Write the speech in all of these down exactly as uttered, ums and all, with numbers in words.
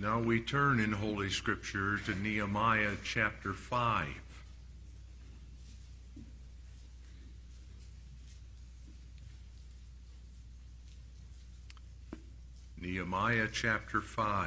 Now we turn in Holy Scripture to Nehemiah chapter five. Nehemiah chapter five.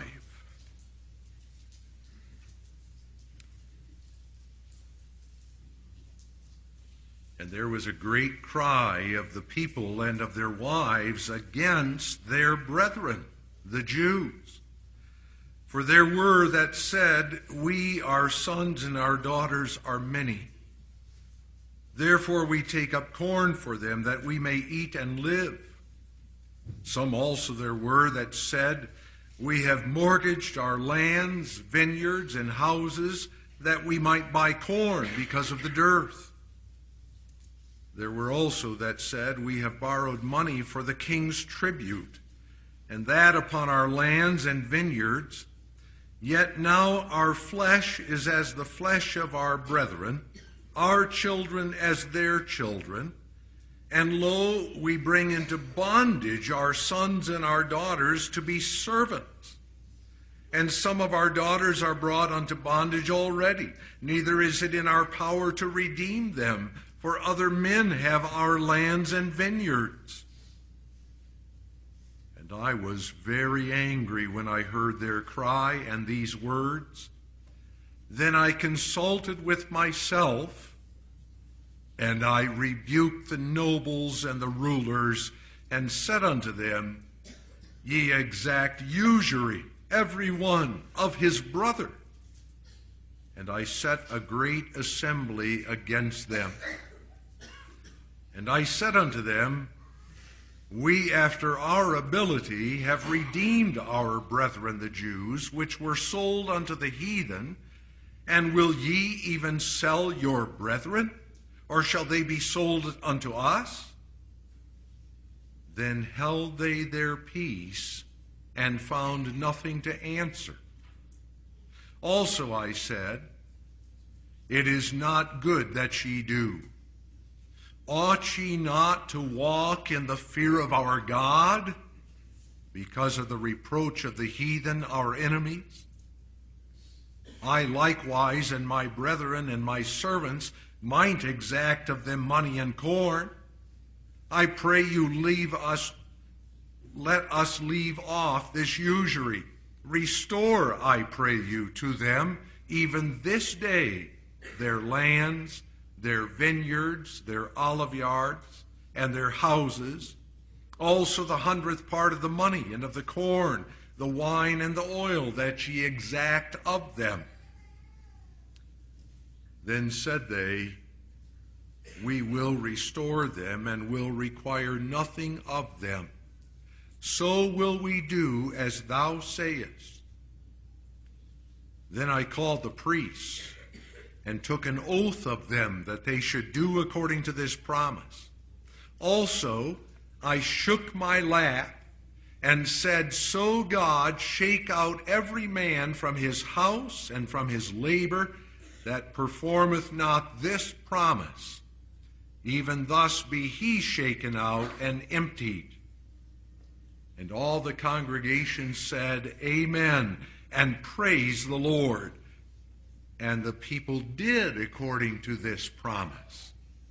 And there was a great cry of the people and of their wives against their brethren, the Jews. For there were that said, We, our sons and our daughters, are many. Therefore we take up corn for them, that we may eat and live. Some also there were that said, We have mortgaged our lands, vineyards, and houses, that we might buy corn because of the dearth. There were also that said, We have borrowed money for the king's tribute, and that upon our lands and vineyards. Yet now our flesh is as the flesh of our brethren, our children as their children. And lo, we bring into bondage our sons and our daughters to be servants. And some of our daughters are brought unto bondage already. Neither is it in our power to redeem them, for other men have our lands and vineyards. And I was very angry when I heard their cry and these words. Then I consulted with myself, and I rebuked the nobles and the rulers, and said unto them, Ye exact usury, every one of his brother. And I set a great assembly against them. And I said unto them, We, after our ability, have redeemed our brethren the Jews, which were sold unto the heathen. And will ye even sell your brethren? Or shall they be sold unto us? Then held they their peace, and found nothing to answer. Also I said, It is not good that ye do. Ought ye not to walk in the fear of our God, because of the reproach of the heathen, our enemies? I likewise and my brethren and my servants might exact of them money and corn. I pray you leave us, let us leave off this usury. Restore, I pray you, to them even this day their lands, their vineyards, their olive yards, and their houses, also the hundredth part of the money and of the corn, the wine and the oil that ye exact of them. Then said they, We will restore them, and will require nothing of them. So will we do as thou sayest. Then I called the priests, and took an oath of them that they should do according to this promise. Also I shook my lap, and said, So God shake out every man from his house and from his labor, that performeth not this promise. Even thus be he shaken out and emptied. And all the congregation said, Amen, and praise the Lord. And the people did according to this promise.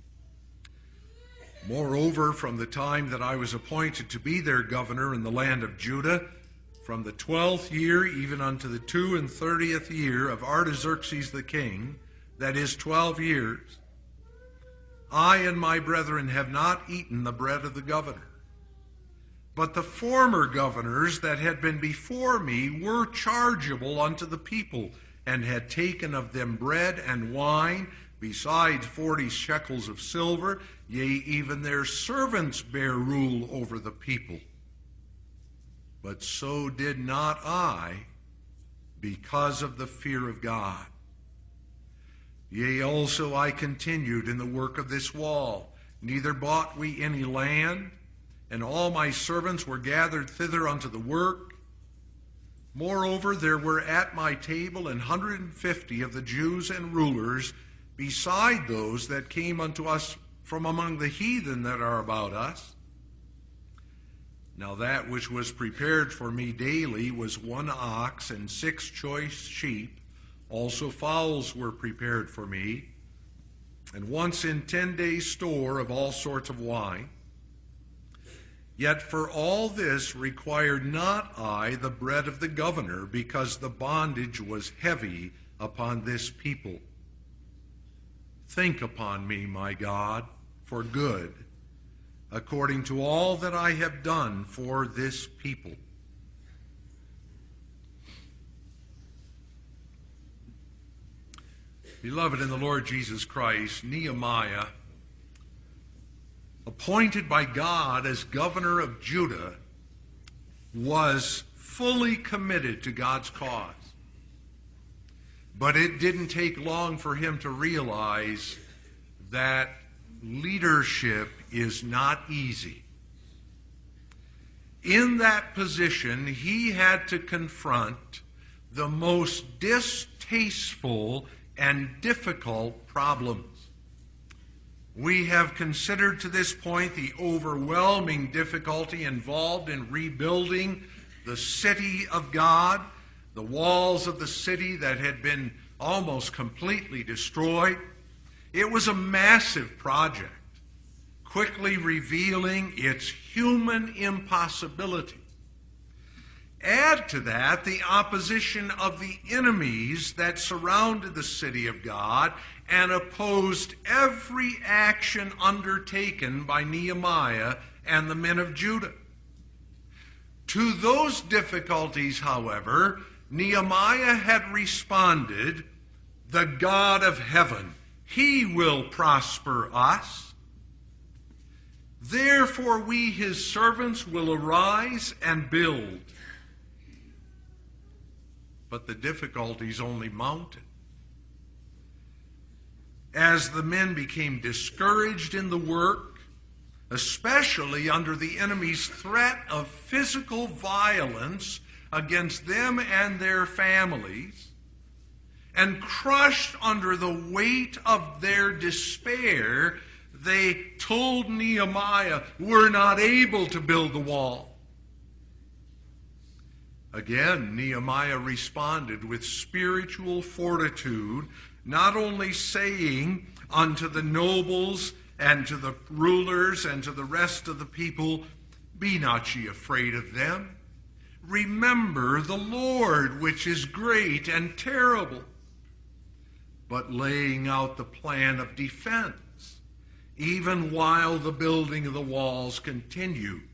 Moreover, from the time that I was appointed to be their governor in the land of Judah, from the twelfth year even unto the two and thirtieth year of Artaxerxes the king, that is twelve years, I and my brethren have not eaten the bread of the governor. But the former governors that had been before me were chargeable unto the people, and had taken of them bread and wine, besides forty shekels of silver, yea, even their servants bear rule over the people. But so did not I, because of the fear of God. Yea, also I continued in the work of this wall, neither bought we any land, and all my servants were gathered thither unto the work. Moreover, there were at my table an hundred and fifty of the Jews and rulers, beside those that came unto us from among the heathen that are about us. Now that which was prepared for me daily was one ox and six choice sheep. Also fowls were prepared for me, and once in ten days' store of all sorts of wine. Yet for all this required not I the bread of the governor, because the bondage was heavy upon this people. Think upon me, my God, for good, according to all that I have done for this people. Beloved in the Lord Jesus Christ, Nehemiah, appointed by God as governor of Judah, was fully committed to God's cause. But it didn't take long for him to realize that leadership is not easy. In that position, he had to confront the most distasteful and difficult problems. We have considered to this point the overwhelming difficulty involved in rebuilding the city of God, the walls of the city that had been almost completely destroyed. It was a massive project, quickly revealing its human impossibility. Add to that the opposition of the enemies that surrounded the city of God and opposed every action undertaken by Nehemiah and the men of Judah. To those difficulties, however, Nehemiah had responded, "The God of heaven, he will prosper us. Therefore we, his servants, will arise and build." But the difficulties only mounted. As the men became discouraged in the work, especially under the enemy's threat of physical violence against them and their families, and crushed under the weight of their despair, they told Nehemiah, "We're not able to build the wall." Again, Nehemiah responded with spiritual fortitude, not only saying unto the nobles and to the rulers and to the rest of the people, "Be not ye afraid of them. Remember the Lord, which is great and terrible," but laying out the plan of defense, even while the building of the walls continued.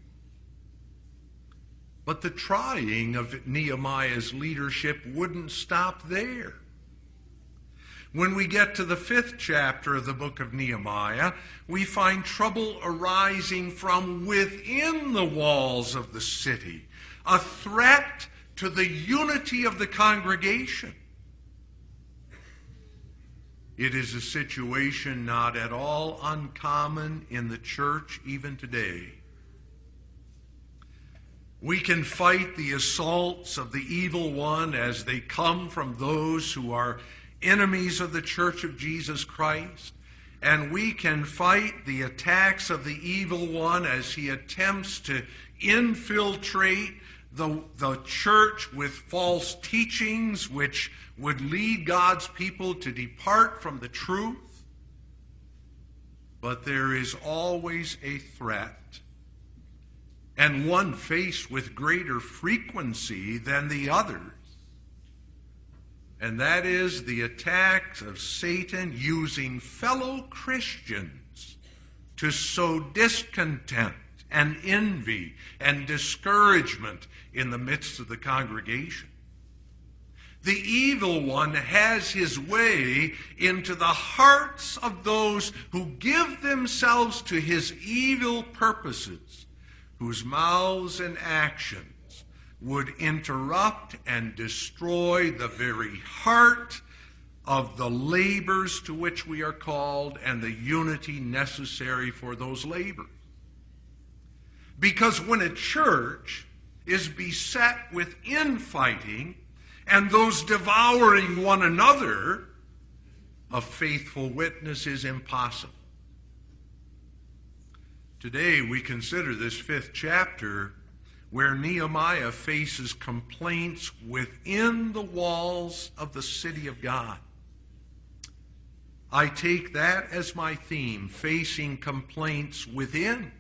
But the trying of Nehemiah's leadership wouldn't stop there. When we get to the fifth chapter of the book of Nehemiah, we find trouble arising from within the walls of the city, a threat to the unity of the congregation. It is a situation not at all uncommon in the church even today. We can fight the assaults of the evil one as they come from those who are enemies of the church of Jesus Christ. And we can fight the attacks of the evil one as he attempts to infiltrate the, the church with false teachings which would lead God's people to depart from the truth. But there is always a threat, and one faced with greater frequency than the others. And that is the attacks of Satan using fellow Christians to sow discontent and envy and discouragement in the midst of the congregation. The evil one has his way into the hearts of those who give themselves to his evil purposes, whose mouths and actions would interrupt and destroy the very heart of the labors to which we are called and the unity necessary for those labors. Because when a church is beset with infighting and those devouring one another, a faithful witness is impossible. Today we consider this fifth chapter where Nehemiah faces complaints within the walls of the city of God. I take that as my theme, facing complaints within.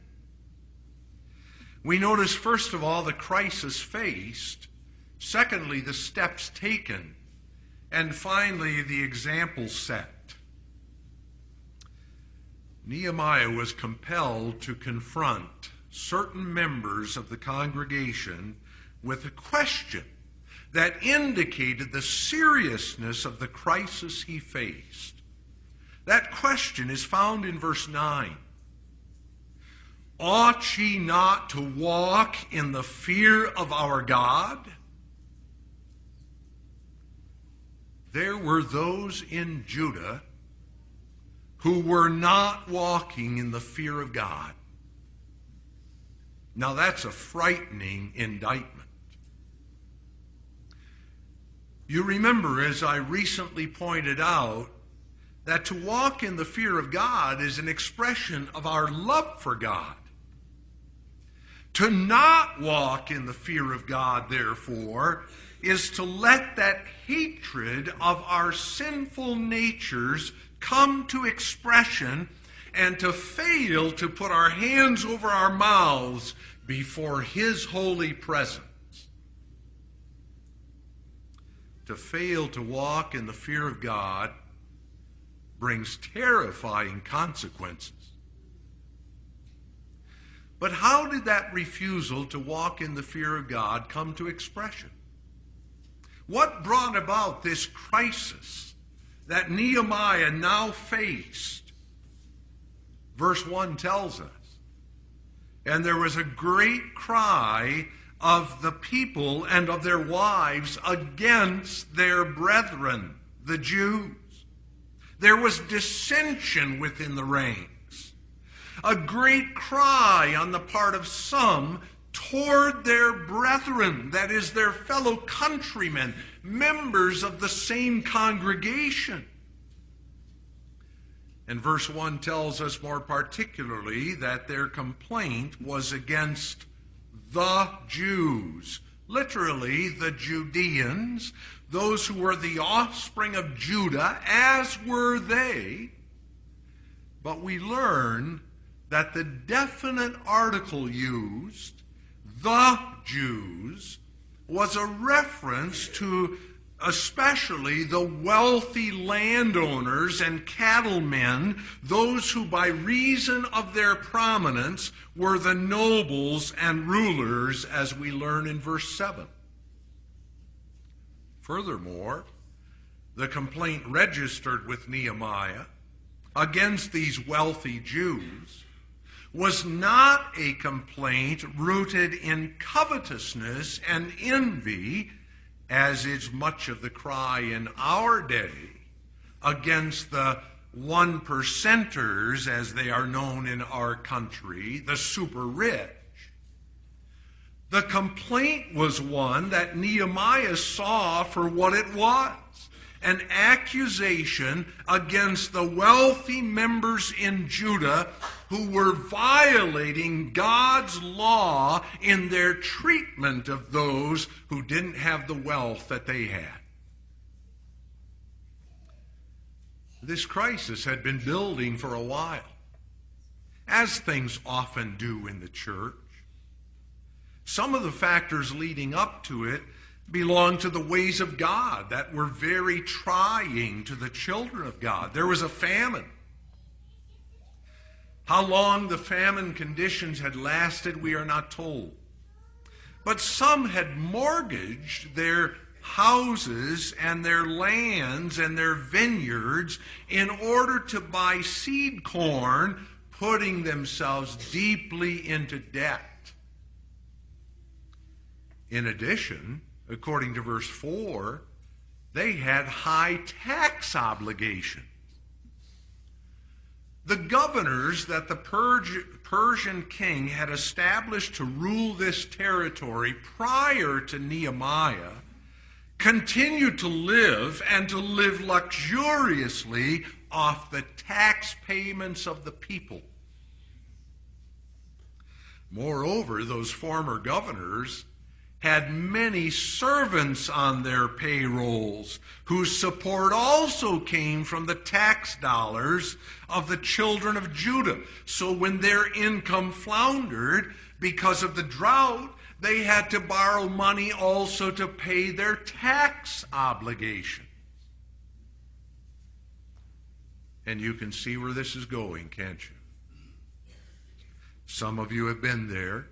We notice, first of all, the crisis faced. Secondly, the steps taken. And finally, the example set. Nehemiah was compelled to confront certain members of the congregation with a question that indicated the seriousness of the crisis he faced. That question is found in verse nine. Ought ye not to walk in the fear of our God? There were those in Judah who were not walking in the fear of God. Now that's a frightening indictment. You remember, as I recently pointed out, that to walk in the fear of God is an expression of our love for God. To not walk in the fear of God, therefore, is to let that hatred of our sinful natures come to expression and to fail to put our hands over our mouths before His holy presence. To fail to walk in the fear of God brings terrifying consequences. But how did that refusal to walk in the fear of God come to expression? What brought about this crisis that Nehemiah now faced? Verse one tells us, and there was a great cry of the people and of their wives against their brethren, the Jews. There was dissension within the ranks. A great cry on the part of some toward their brethren, that is, their fellow countrymen, members of the same congregation. And verse one tells us more particularly that their complaint was against the Jews, literally the Judeans, those who were the offspring of Judah, as were they. But we learn that the definite article used, the Jews, was a reference to especially the wealthy landowners and cattlemen, those who by reason of their prominence were the nobles and rulers, as we learn in verse seven. Furthermore, the complaint registered with Nehemiah against these wealthy Jews was not a complaint rooted in covetousness and envy, as is much of the cry in our day against the one percenters, as they are known in our country, the super rich. The complaint was one that Nehemiah saw for what it was, an accusation against the wealthy members in Judah who were violating God's law in their treatment of those who didn't have the wealth that they had. This crisis had been building for a while, as things often do in the church. Some of the factors leading up to it belong to the ways of God that were very trying to the children of God. There was a famine. How long the famine conditions had lasted, we are not told. But some had mortgaged their houses and their lands and their vineyards in order to buy seed corn, putting themselves deeply into debt. In addition, according to verse four, they had high tax obligations. The governors that the Persian king had established to rule this territory prior to Nehemiah continued to live and to live luxuriously off the tax payments of the people. Moreover, those former governors had many servants on their payrolls whose support also came from the tax dollars of the children of Judah. So when their income floundered because of the drought, they had to borrow money also to pay their tax obligations. And you can see where this is going, can't you? Some of you have been there,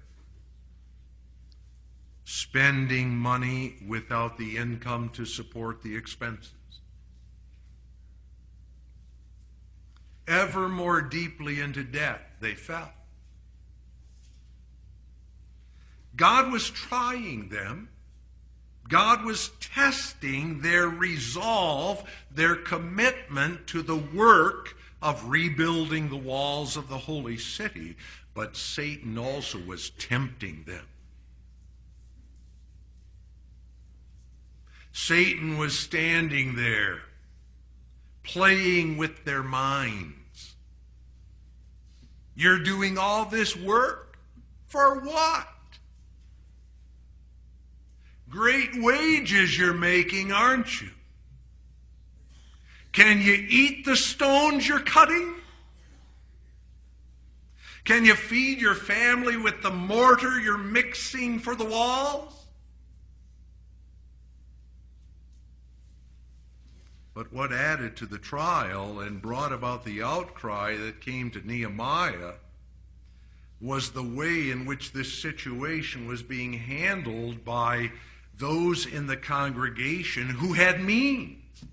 spending money without the income to support the expenses. Ever more deeply into debt, they fell. God was trying them. God was testing their resolve, their commitment to the work of rebuilding the walls of the holy city. But Satan also was tempting them. Satan was standing there, playing with their minds. You're doing all this work for what? Great wages you're making, aren't you? Can you eat the stones you're cutting? Can you feed your family with the mortar you're mixing for the walls? But what added to the trial and brought about the outcry that came to Nehemiah was the way in which this situation was being handled by those in the congregation who had means.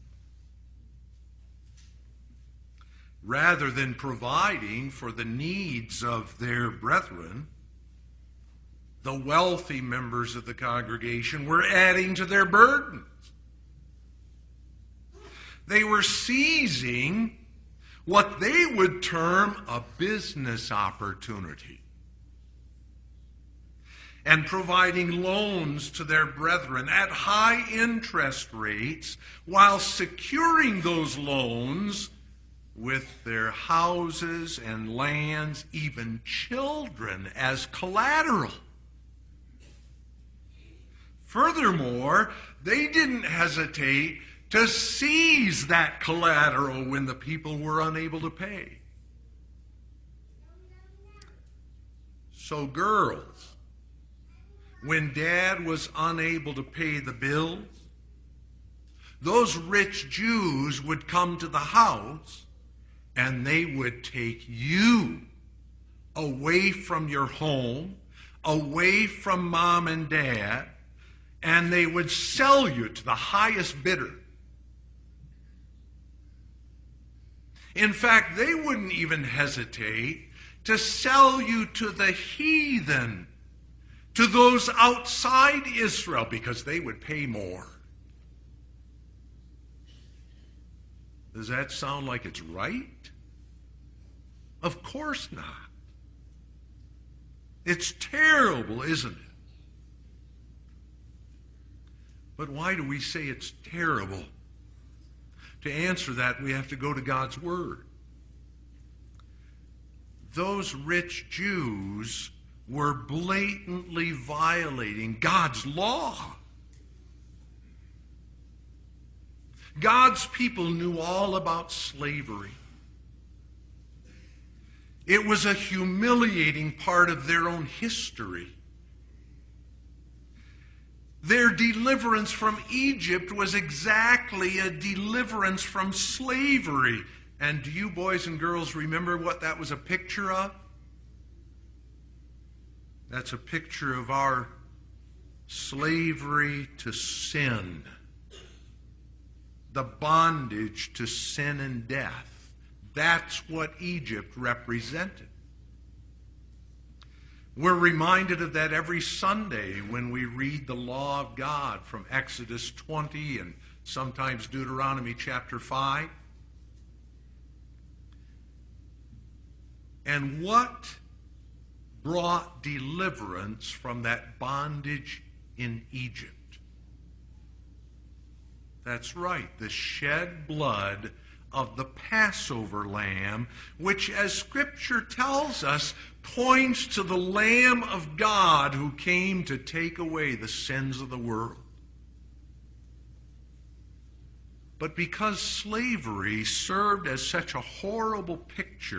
Rather than providing for the needs of their brethren, the wealthy members of the congregation were adding to their burdens. They were seizing what they would term a business opportunity and providing loans to their brethren at high interest rates while securing those loans with their houses and lands, even children, as collateral. Furthermore, they didn't hesitate to seize that collateral when the people were unable to pay. So girls, when Dad was unable to pay the bills, those rich Jews would come to the house and they would take you away from your home, away from Mom and Dad, and they would sell you to the highest bidder. In fact, they wouldn't even hesitate to sell you to the heathen, to those outside Israel, because they would pay more. Does that sound like it's right? Of course not. It's terrible, isn't it? But why do we say it's terrible? To answer that, we have to go to God's Word. Those rich Jews were blatantly violating God's law. God's people knew all about slavery. It was a humiliating part of their own history. Their deliverance from Egypt was exactly a deliverance from slavery. And do you boys and girls remember what that was a picture of? That's a picture of our slavery to sin. The bondage to sin and death. That's what Egypt represented. We're reminded of that every Sunday when we read the law of God from Exodus twenty and sometimes Deuteronomy chapter five. And what brought deliverance from that bondage in Egypt? That's right, the shed blood of the Passover lamb, which, as Scripture tells us, points to the Lamb of God who came to take away the sins of the world. But because slavery served as such a horrible picture,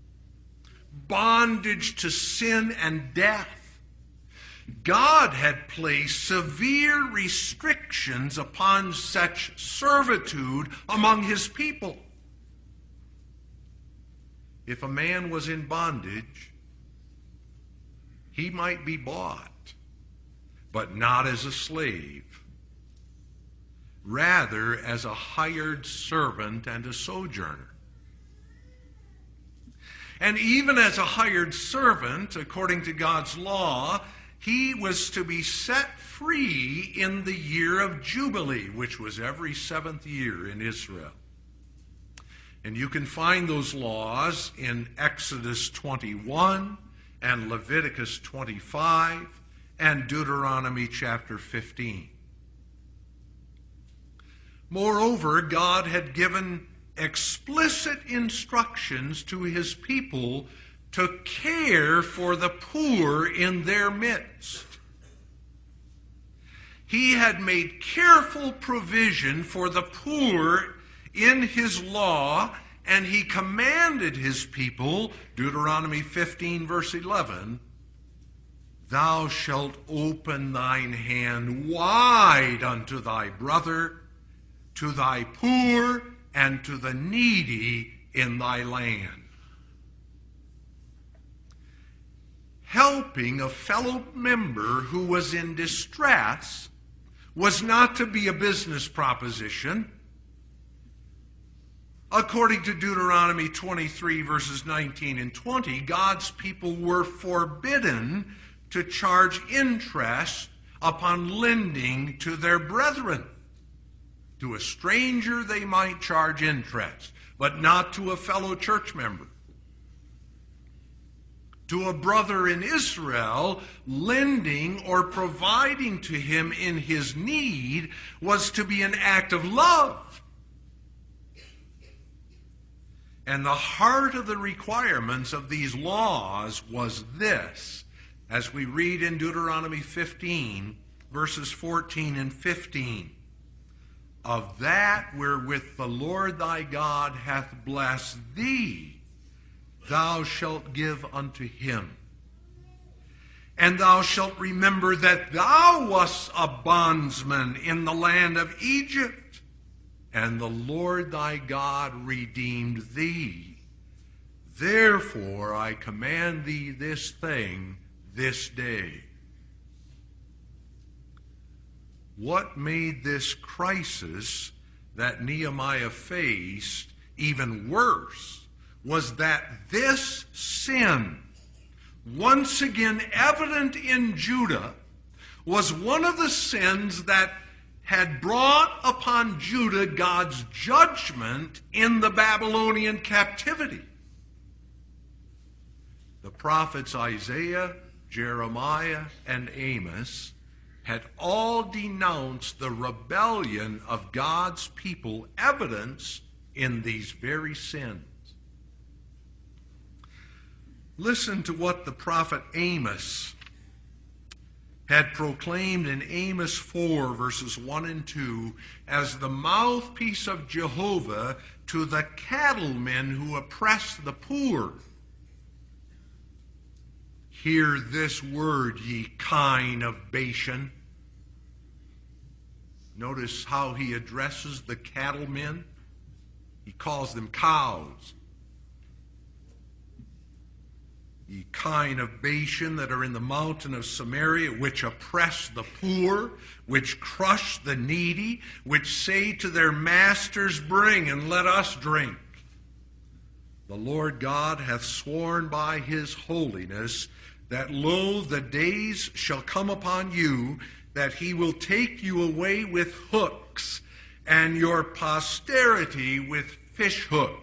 bondage to sin and death, God had placed severe restrictions upon such servitude among his people. If a man was in bondage, he might be bought, but not as a slave, rather as a hired servant and a sojourner. And even as a hired servant, according to God's law, he was to be set free in the year of Jubilee, which was every seventh year in Israel. And you can find those laws in Exodus twenty-one and Leviticus twenty-five and Deuteronomy chapter fifteen. Moreover, God had given explicit instructions to his people to care for the poor in their midst. He had made careful provision for the poor in his law, and he commanded his people, Deuteronomy fifteen, verse eleven, "Thou shalt open thine hand wide unto thy brother, to thy poor, and to the needy in thy land." Helping a fellow member who was in distress was not to be a business proposition. According to Deuteronomy twenty-three, verses nineteen and twenty, God's people were forbidden to charge interest upon lending to their brethren. To a stranger they might charge interest, but not to a fellow church member. To a brother in Israel, lending or providing to him in his need was to be an act of love. And the heart of the requirements of these laws was this, as we read in Deuteronomy fifteen, verses fourteen and fifteen. "Of that wherewith the Lord thy God hath blessed thee, thou shalt give unto him. And thou shalt remember that thou wast a bondsman in the land of Egypt, and the Lord thy God redeemed thee. Therefore I command thee this thing this day." What made this crisis that Nehemiah faced even worse was that this sin, once again evident in Judah, was one of the sins that had brought upon Judah God's judgment in the Babylonian captivity. The prophets Isaiah, Jeremiah, and Amos had all denounced the rebellion of God's people, evidenced in these very sins. Listen to what the prophet Amos had proclaimed in Amos four, verses one and two, as the mouthpiece of Jehovah to the cattlemen who oppress the poor. "Hear this word, ye kine of Bashan." Notice how he addresses the cattlemen. He calls them cows. "Ye kine of Bashan that are in the mountain of Samaria, which oppress the poor, which crush the needy, which say to their masters, Bring and let us drink. The Lord God hath sworn by his holiness that, lo, the days shall come upon you, that he will take you away with hooks, and your posterity with fish hooks."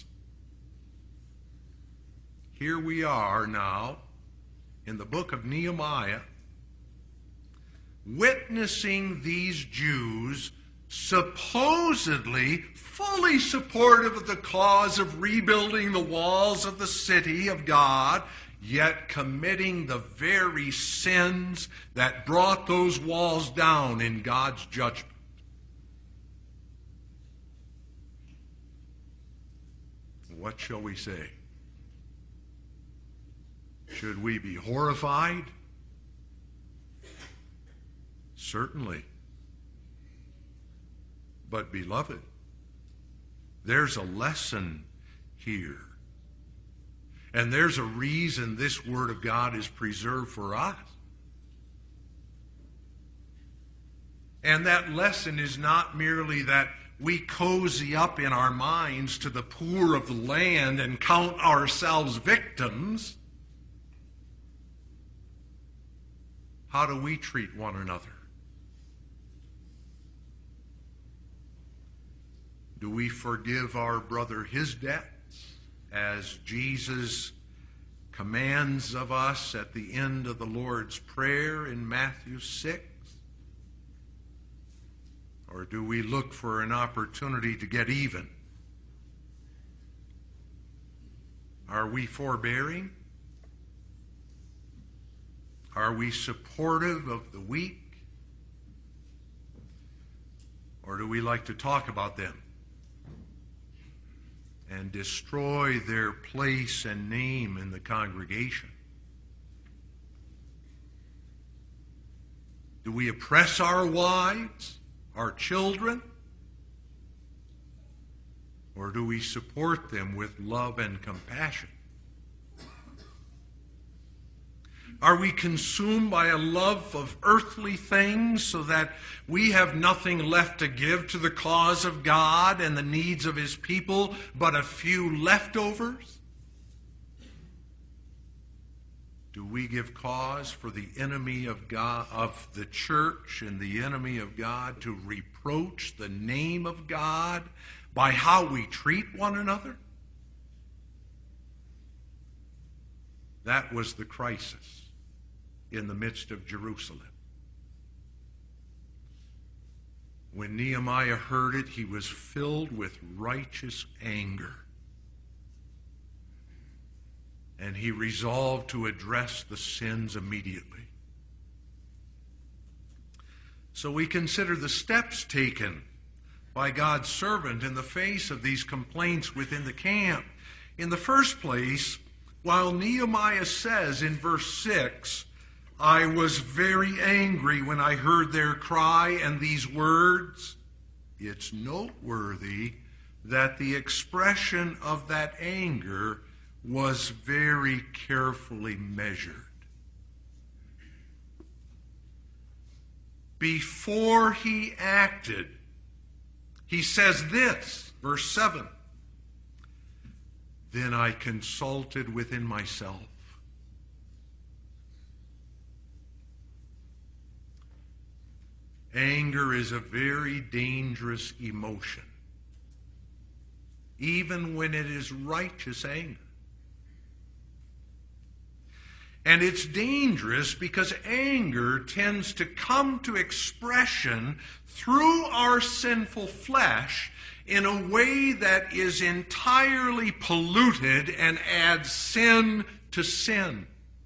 Here we are now in the book of Nehemiah, witnessing these Jews supposedly fully supportive of the cause of rebuilding the walls of the city of God, yet committing the very sins that brought those walls down in God's judgment. What shall we say? Should we be horrified? Certainly. But beloved, there's a lesson here. And there's a reason this Word of God is preserved for us. And that lesson is not merely that we cozy up in our minds to the poor of the land and count ourselves victims. How do we treat one another? Do we forgive our brother his debts, as Jesus commands of us at the end of the Lord's Prayer in Matthew six? Or do we look for an opportunity to get even? Are we forbearing? Are we supportive of the weak? Or do we like to talk about them and destroy their place and name in the congregation? Do we oppress our wives, our children? Or do we support them with love and compassion? Are we consumed by a love of earthly things so that we have nothing left to give to the cause of God and the needs of His people but a few leftovers? Do we give cause for the enemy of God, of the church and the enemy of God, to reproach the name of God by how we treat one another? That was the crisis in the midst of Jerusalem. When Nehemiah heard it, he was filled with righteous anger. And he resolved to address the sins immediately. So we consider the steps taken by God's servant in the face of these complaints within the camp. In the first place, while Nehemiah says in verse six, I was very angry when I heard their cry and these words, it's noteworthy that the expression of that anger was very carefully measured. Before he acted, he says this, verse seven, then I consulted within myself. Anger is a very dangerous emotion, even when it is righteous anger. And it's dangerous because anger tends to come to expression through our sinful flesh in a way that is entirely polluted and adds sin to sin.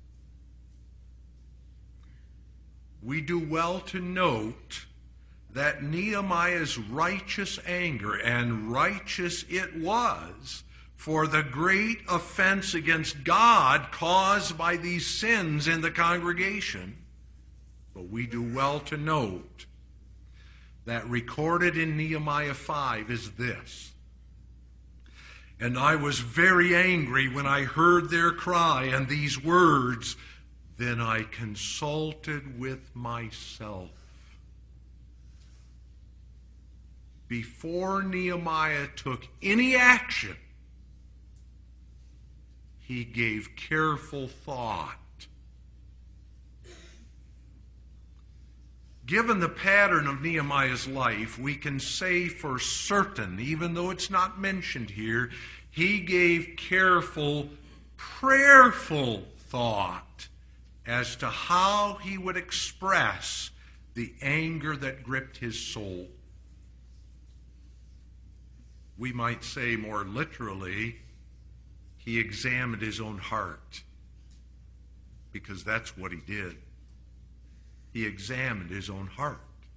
We do well to note that Nehemiah's righteous anger, and righteous it was, for the great offense against God caused by these sins in the congregation. But we do well to note that recorded in Nehemiah five is this. And I was very angry when I heard their cry and these words, then I consulted with myself. Before Nehemiah took any action, he gave careful thought. Given the pattern of Nehemiah's life, we can say for certain, even though it's not mentioned here, he gave careful, prayerful thought as to how he would express the anger that gripped his soul. We might say more literally, he examined his own heart, because that's what he did. He examined his own heart.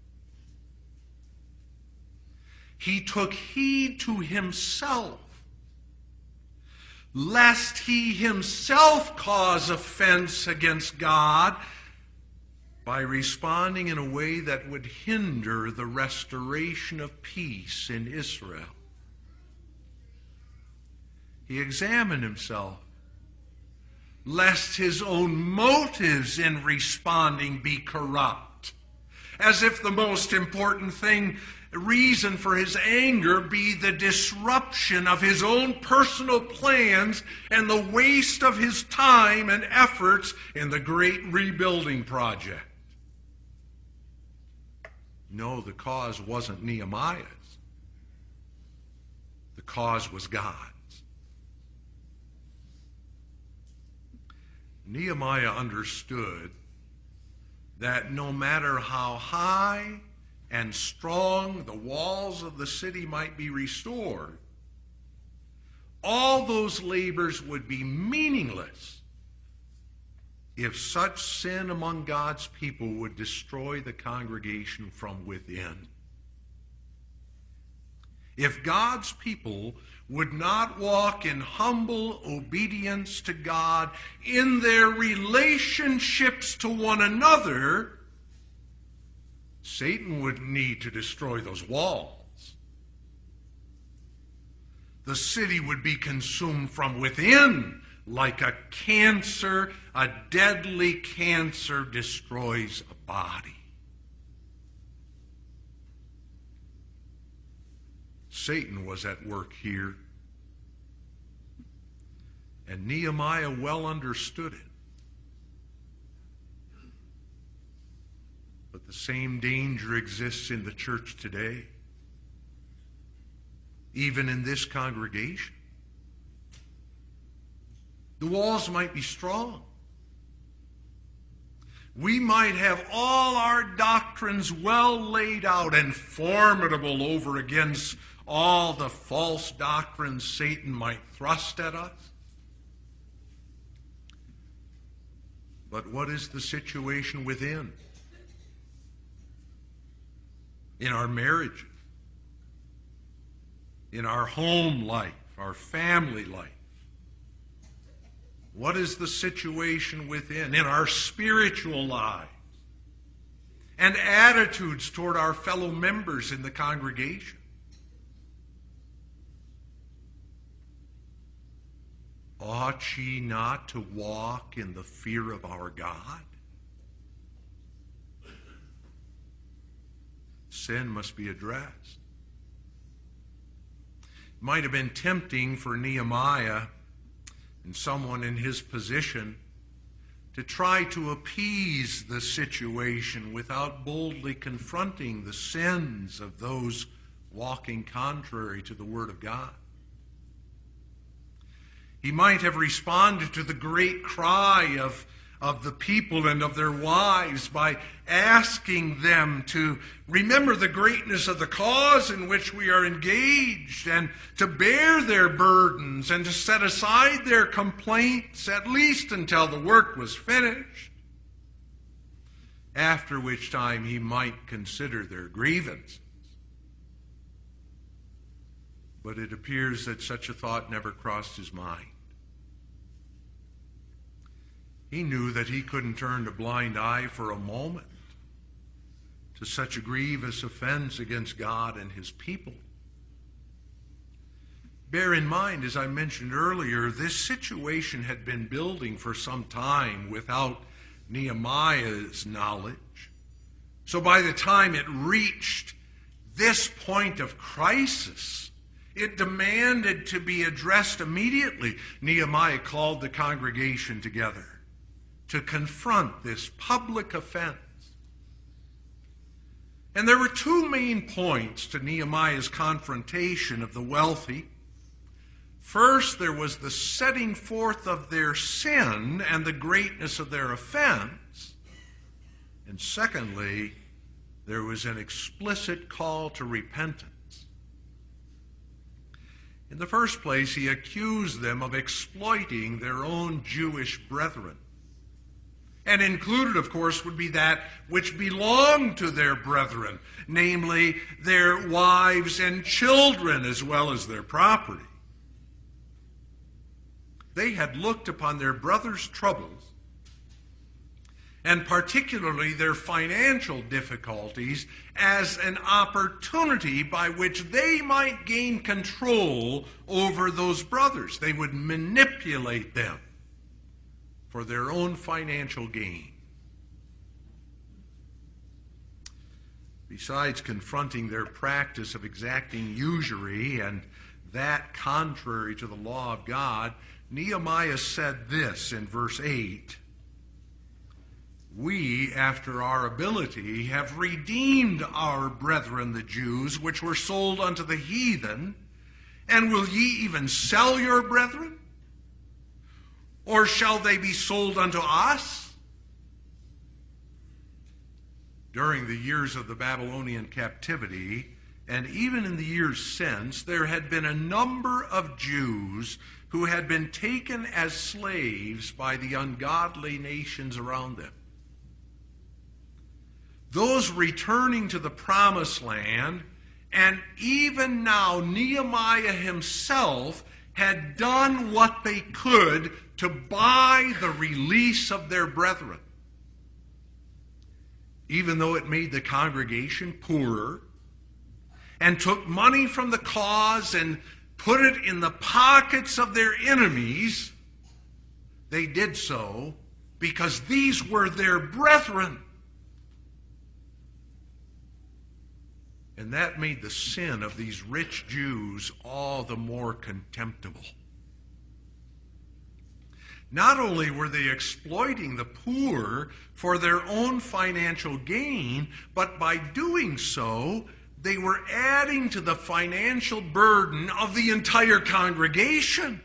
He took heed to himself, lest he himself cause offense against God by responding in a way that would hinder the restoration of peace in Israel. He examined himself, lest his own motives in responding be corrupt, as if the most important thing, reason for his anger be the disruption of his own personal plans and the waste of his time and efforts in the great rebuilding project. No, the cause wasn't Nehemiah's. The cause was God's. Nehemiah understood that no matter how high and strong the walls of the city might be restored, all those labors would be meaningless if such sin among God's people would destroy the congregation from within. If God's people would not walk in humble obedience to God in their relationships to one another, Satan would need to destroy those walls. The city would be consumed from within, like a cancer, a deadly cancer destroys a body. Satan was at work here, and Nehemiah well understood it. But the same danger exists in the church today, even in this congregation. The walls might be strong. We might have all our doctrines well laid out and formidable over against all the false doctrines Satan might thrust at us. But what is the situation within? In our marriages, in our home life, our family life? What is the situation within? In our spiritual lives and attitudes toward our fellow members in the congregation? Ought ye not to walk in the fear of our God? Sin must be addressed. It might have been tempting for Nehemiah and someone in his position to try to appease the situation without boldly confronting the sins of those walking contrary to the Word of God. He might have responded to the great cry of, of the people and of their wives by asking them to remember the greatness of the cause in which we are engaged and to bear their burdens and to set aside their complaints, at least until the work was finished, after which time he might consider their grievances. But it appears that such a thought never crossed his mind. He knew that he couldn't turn a blind eye for a moment to such a grievous offense against God and his people. Bear in mind, as I mentioned earlier, this situation had been building for some time without Nehemiah's knowledge. So by the time it reached this point of crisis, it demanded to be addressed immediately. Nehemiah called the congregation together to confront this public offense. And there were two main points to Nehemiah's confrontation of the wealthy. First, there was the setting forth of their sin and the greatness of their offense. And secondly, there was an explicit call to repentance. In the first place, he accused them of exploiting their own Jewish brethren. And included, of course, would be that which belonged to their brethren, namely their wives and children, as well as their property. They had looked upon their brothers' troubles, and particularly their financial difficulties, as an opportunity by which they might gain control over those brothers. They would manipulate them for their own financial gain. Besides confronting their practice of exacting usury and that contrary to the law of God, Nehemiah said this in verse eight, "We, after our ability, have redeemed our brethren the Jews, which were sold unto the heathen. And will ye even sell your brethren? Or shall they be sold unto us?" During the years of the Babylonian captivity, and even in the years since, there had been a number of Jews who had been taken as slaves by the ungodly nations around them. Those returning to the promised land, and even now Nehemiah himself had done what they could to buy the release of their brethren. Even though it made the congregation poorer, and took money from the cause and put it in the pockets of their enemies, they did so because these were their brethren. And that made the sin of these rich Jews all the more contemptible. Not only were they exploiting the poor for their own financial gain, but by doing so, they were adding to the financial burden of the entire congregation.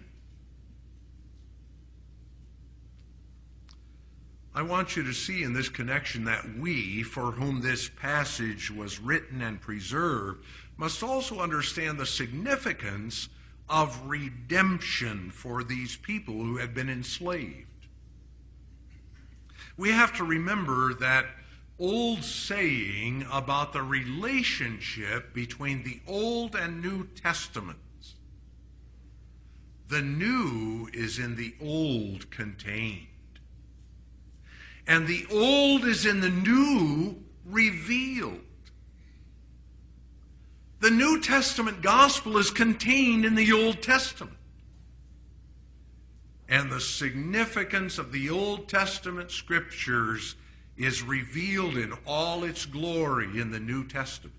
I want you to see in this connection that we, for whom this passage was written and preserved, must also understand the significance of redemption for these people who had been enslaved. We have to remember that old saying about the relationship between the Old and New Testaments. The new is in the old contained, and the old is in the new revealed. The New Testament gospel is contained in the Old Testament. And the significance of the Old Testament scriptures is revealed in all its glory in the New Testament.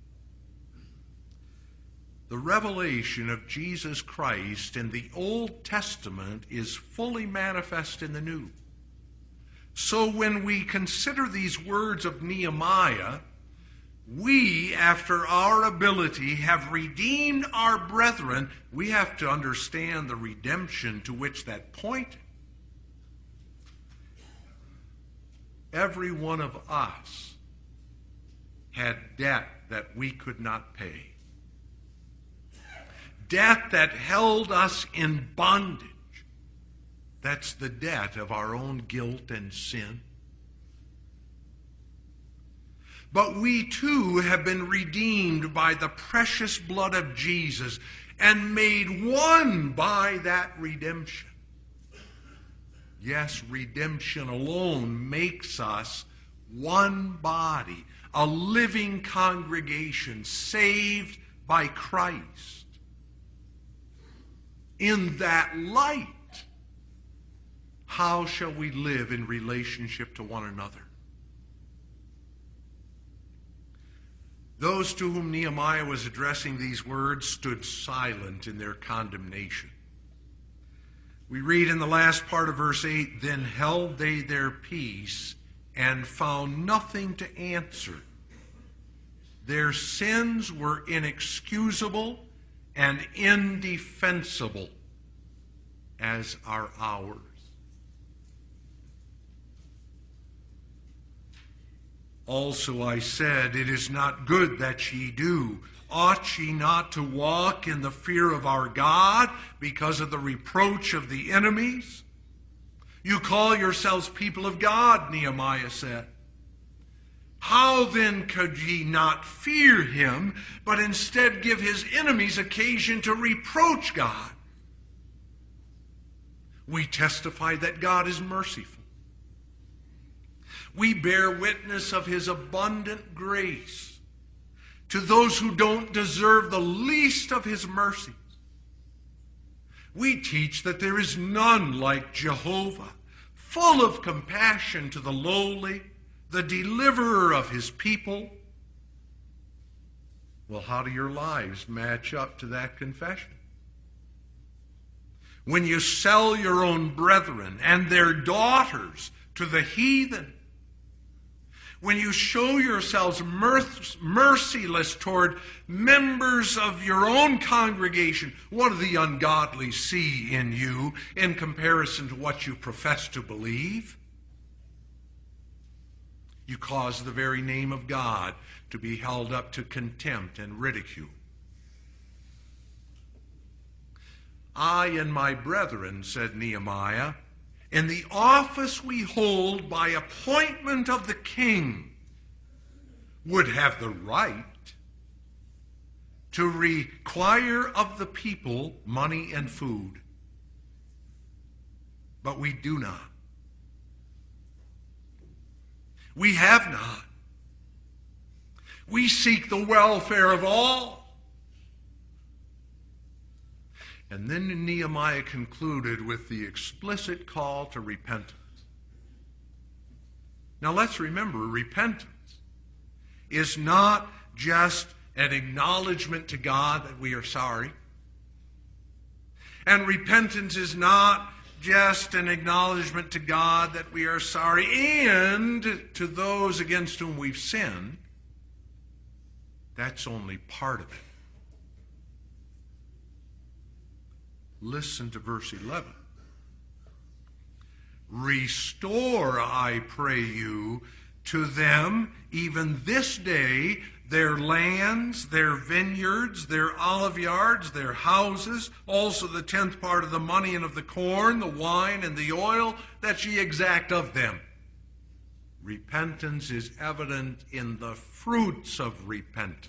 The revelation of Jesus Christ in the Old Testament is fully manifest in the New. So when we consider these words of Nehemiah, we, after our ability, have redeemed our brethren, we have to understand the redemption to which that pointed. Every one of us had debt that we could not pay. Debt that held us in bondage. That's the debt of our own guilt and sin. But we too have been redeemed by the precious blood of Jesus and made one by that redemption. Yes, redemption alone makes us one body, a living congregation saved by Christ. In that light, how shall we live in relationship to one another? Those to whom Nehemiah was addressing these words stood silent in their condemnation. We read in the last part of verse eight, "Then held they their peace and found nothing to answer. Their sins were inexcusable and indefensible as are ours." Also I said, it is not good that ye do. Ought ye not to walk in the fear of our God because of the reproach of the enemies? You call yourselves people of God, Nehemiah said. How then could ye not fear him, but instead give his enemies occasion to reproach God? We testify that God is merciful. We bear witness of his abundant grace to those who don't deserve the least of his mercies. We teach that there is none like Jehovah, full of compassion to the lowly, the deliverer of his people. Well, how do your lives match up to that confession? When you sell your own brethren and their daughters to the heathen, when you show yourselves merciless toward members of your own congregation, what do the ungodly see in you in comparison to what you profess to believe? You cause the very name of God to be held up to contempt and ridicule. I and my brethren, said Nehemiah, in the office we hold by appointment of the king, would have the right to require of the people money and food. But we do not. We have not. We seek the welfare of all. And then Nehemiah concluded with the explicit call to repentance. Now let's remember, repentance is not just an acknowledgement to God that we are sorry. And repentance is not just an acknowledgement to God that we are sorry and to those against whom we've sinned. That's only part of it. Listen to verse eleven. Restore, I pray you, to them even this day their lands, their vineyards, their olive yards, their houses, also the tenth part of the money and of the corn, the wine, and the oil that ye exact of them. Repentance is evident in the fruits of repentance.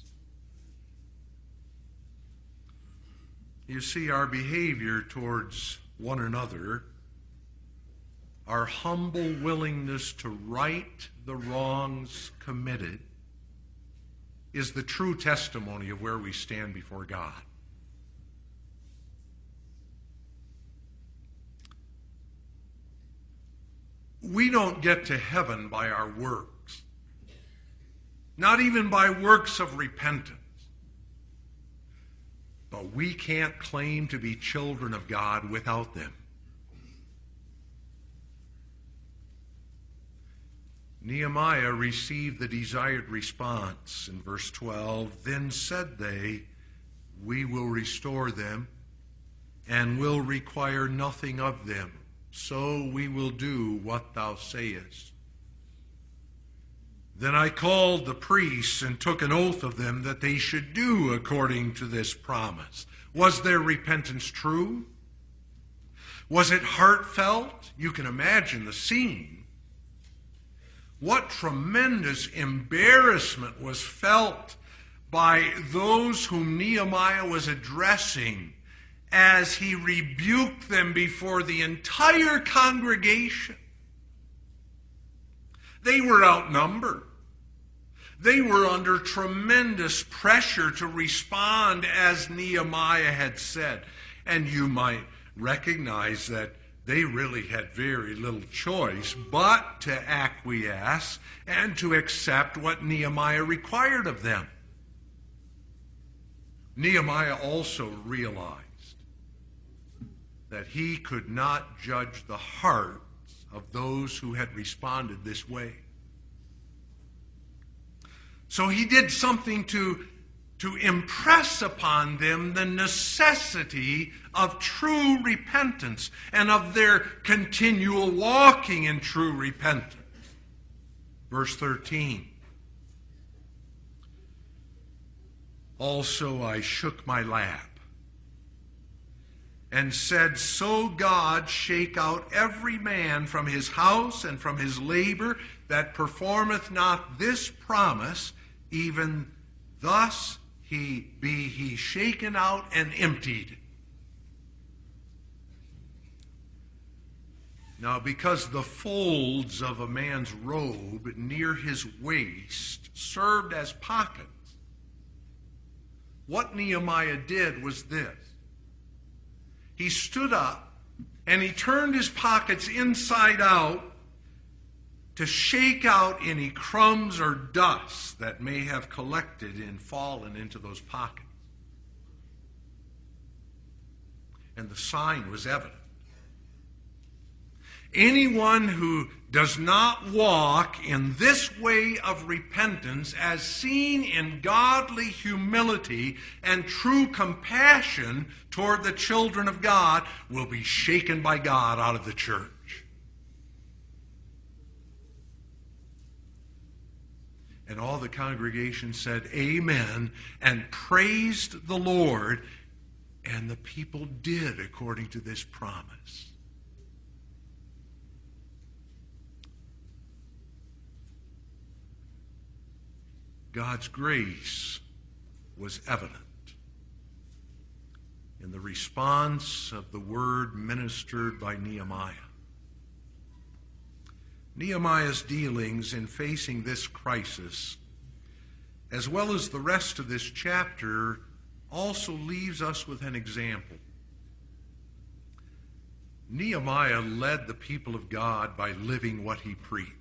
You see, our behavior towards one another, our humble willingness to right the wrongs committed, is the true testimony of where we stand before God. We don't get to heaven by our works, not even by works of repentance. But we can't claim to be children of God without them. Nehemiah received the desired response in verse twelve. Then said they, we will restore them and will require nothing of them. So we will do what thou sayest. Then I called the priests and took an oath of them that they should do according to this promise. Was their repentance true? Was it heartfelt? You can imagine the scene. What tremendous embarrassment was felt by those whom Nehemiah was addressing as he rebuked them before the entire congregation. They were outnumbered. They were under tremendous pressure to respond as Nehemiah had said. And you might recognize that they really had very little choice but to acquiesce and to accept what Nehemiah required of them. Nehemiah also realized that he could not judge the hearts of those who had responded this way. So he did something to, to impress upon them the necessity of true repentance and of their continual walking in true repentance. Verse thirteen. Also I shook my lap and said, So God shake out every man from his house and from his labor that performeth not this promise, even thus he be he shaken out and emptied. Now, because the folds of a man's robe near his waist served as pockets, what Nehemiah did was this. He stood up and he turned his pockets inside out to shake out any crumbs or dust that may have collected and fallen into those pockets. And the sign was evident. Anyone who does not walk in this way of repentance as seen in godly humility and true compassion toward the children of God will be shaken by God out of the church. And all the congregation said amen and praised the Lord, and the people did according to this promise. God's grace was evident in the response of the word ministered by Nehemiah. Nehemiah's dealings in facing this crisis, as well as the rest of this chapter, also leaves us with an example. Nehemiah led the people of God by living what he preached.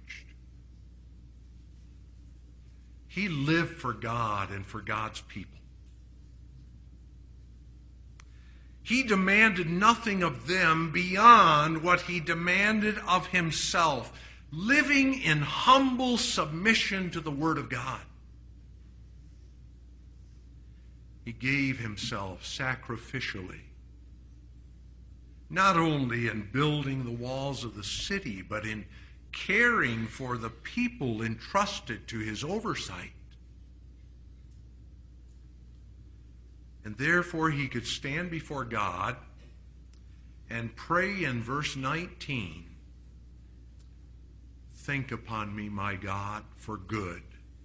He lived for God and for God's people. He demanded nothing of them beyond what he demanded of himself, living in humble submission to the Word of God. He gave himself sacrificially, not only in building the walls of the city, but in caring for the people entrusted to his oversight. And therefore he could stand before God and pray in verse nineteen, Think upon me, my God, for good,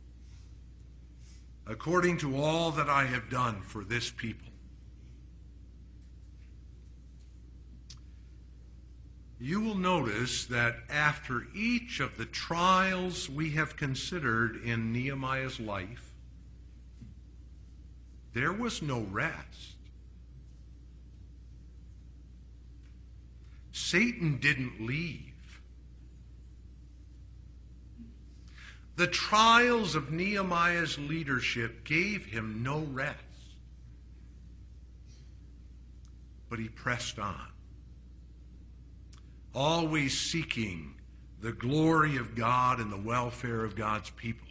according to all that I have done for this people. You will notice that after each of the trials we have considered in Nehemiah's life, there was no rest. Satan didn't leave. The trials of Nehemiah's leadership gave him no rest. But he pressed on, always seeking the glory of God and the welfare of God's people.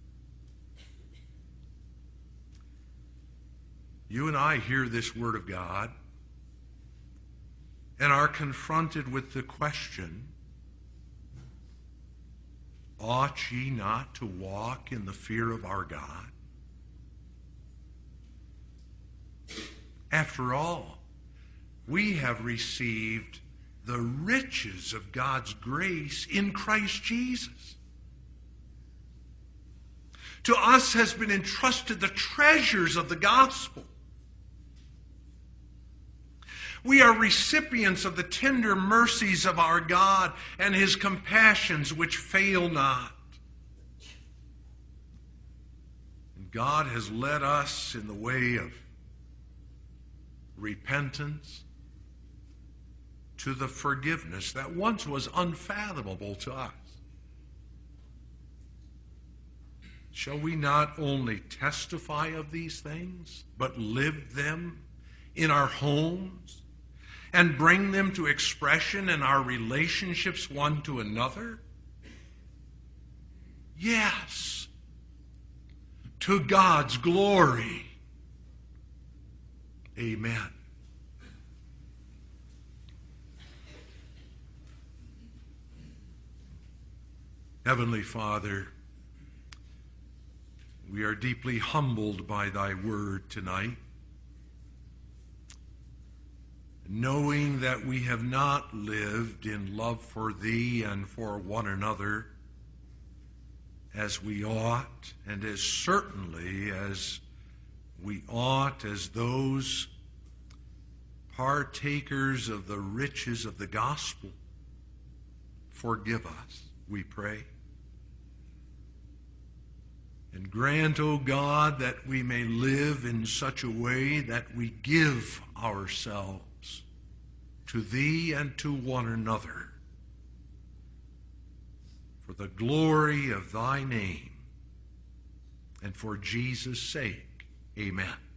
You and I hear this word of God and are confronted with the question, ought ye not to walk in the fear of our God? After all, we have received the riches of God's grace in Christ Jesus. To us has been entrusted the treasures of the gospel. We are recipients of the tender mercies of our God and his compassions which fail not. And God has led us in the way of repentance to the forgiveness that once was unfathomable to us. Shall we not only testify of these things, but live them in our homes and bring them to expression in our relationships one to another? Yes, to God's glory. Amen. Heavenly Father, we are deeply humbled by thy word tonight, knowing that we have not lived in love for thee and for one another as we ought, and as certainly as we ought as those partakers of the riches of the gospel. Forgive us, we pray. And grant, O God, that we may live in such a way that we give ourselves to thee and to one another for the glory of thy name and for Jesus' sake. Amen.